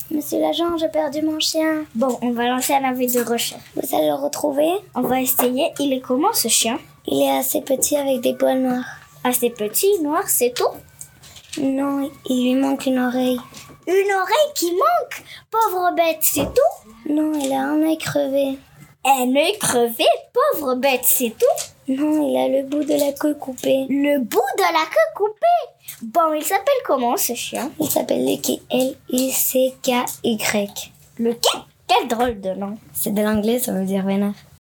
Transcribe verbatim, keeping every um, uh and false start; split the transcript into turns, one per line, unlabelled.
Monsieur l'agent, j'ai perdu mon chien.
Bon, on va lancer un avis de recherche.
Vous allez le retrouver?
On va essayer. Il est comment ce chien?
Il est assez petit avec des poils noirs.
Assez petit, noir, c'est tout?
Non, il lui manque une oreille.
Une oreille qui manque? Pauvre bête, c'est tout?
Non, il a un œil crevé.
Un œil crevé? Pauvre bête, c'est tout?
Non, il a le bout de la queue coupée.
Le bout de la queue coupée? Bon, il s'appelle comment ce chien?
Il s'appelle Lucky, L U C K Y.
Lucky? Quel drôle de nom.
C'est de l'anglais, ça veut dire vénère.